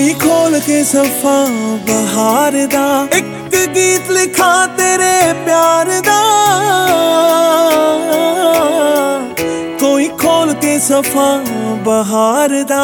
कोई खोल के सफा बहार दा, एक गीत लिखा तेरे प्यार दा। कोई खोल के सफा बहार दा।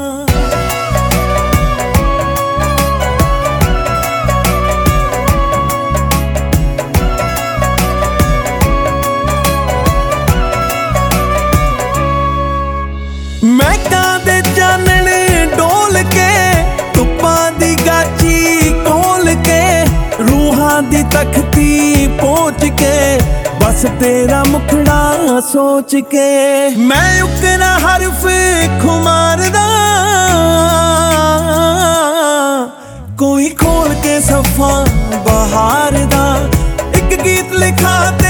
महकां दे चानने डोल के, धुप्पां दी गाची खोल के, रूहां दी तख्ती पोच के, बस तेरा मुखड़ा सोच के मैं उकरा हरफ खुमारदा। कोई खोल के सफा बहार दा, एक गीत लिखा